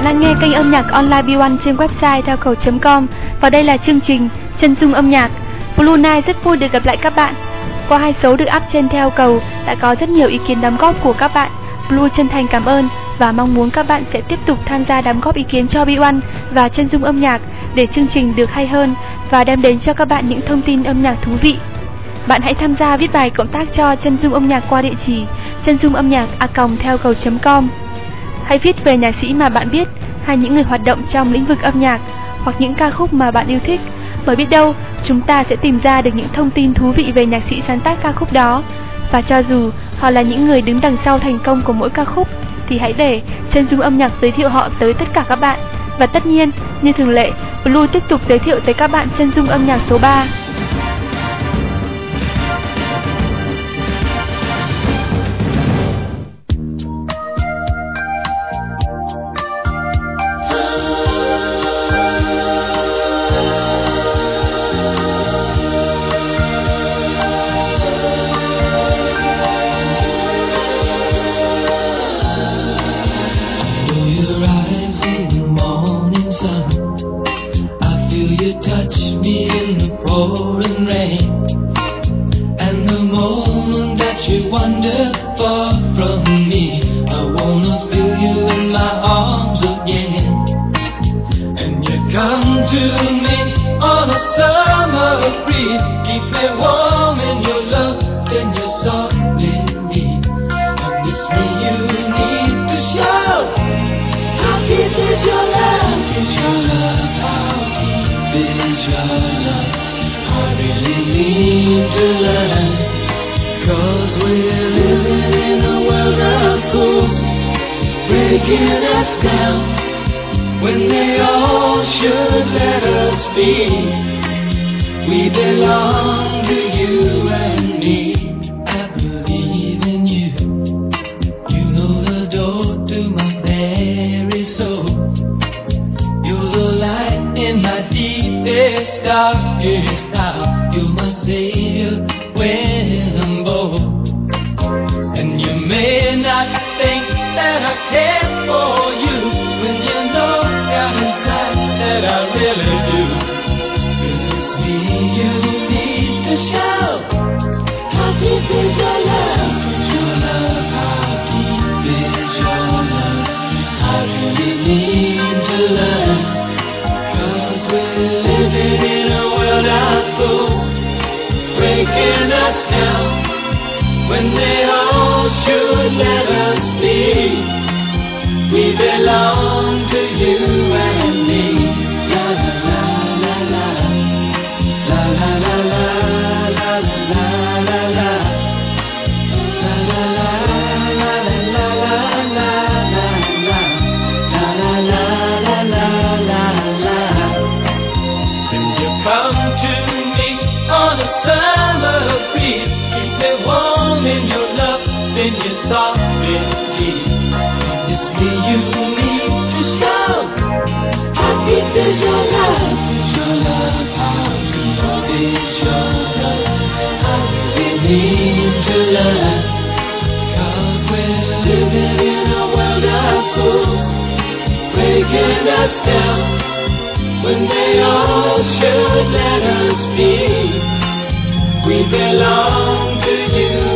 Bạn đang nghe kênh âm nhạc online B1 trên website theo khẩu.com và đây là chương trình Chân dung âm nhạc. Blue Night rất vui được gặp lại các bạn. Qua 2 số được up trên theo cầu đã có rất nhiều ý kiến đóng góp của các bạn. Blue chân thành cảm ơn và mong muốn các bạn sẽ tiếp tục tham gia đóng góp ý kiến cho B1 và Chân dung âm nhạc để chương trình được hay hơn và đem đến cho các bạn những thông tin âm nhạc thú vị. Bạn hãy tham gia viết bài cộng tác cho Chân dung âm nhạc qua địa chỉ chânhdungamnhạc@theo cầu.com. Hãy viết về nhạc sĩ mà bạn biết hay những người hoạt động trong lĩnh vực âm nhạc hoặc những ca khúc mà bạn yêu thích. Bởi biết đâu chúng ta sẽ tìm ra được những thông tin thú vị về nhạc sĩ sáng tác ca khúc đó. Và cho dù họ là những người đứng đằng sau thành công của mỗi ca khúc thì hãy để Chân dung âm nhạc giới thiệu họ tới tất cả các bạn. Và tất nhiên, như thường lệ, Blue tiếp tục giới thiệu tới các bạn chân dung âm nhạc số 3. Breaking us down when they all should let us be. We belong to you and me. I believe in you. You know the door to my very soul. You're the light in my deepest, darkest hour. You're my savior when I'm bold. And you may not think that I care for you when you know down inside that I really do. It's me you need to show. How deep is your love? Your love, how deep is your love? I really need to learn. 'Cause we're living in a world of fools, breaking us down when they all should let us be. We belong to you and me. La la la la la. La la la la la la la la la. La la la la la la la la la. La la la la la la la. When you come to me on a summer breeze, keep me warm in your love, then you soft indeed. It's me you need to show. How deep is your love? Is your love? How deep is your love? I really need to learn. 'Cause we're living in a world of fools, breaking us down when they all should let us be. We belong to you.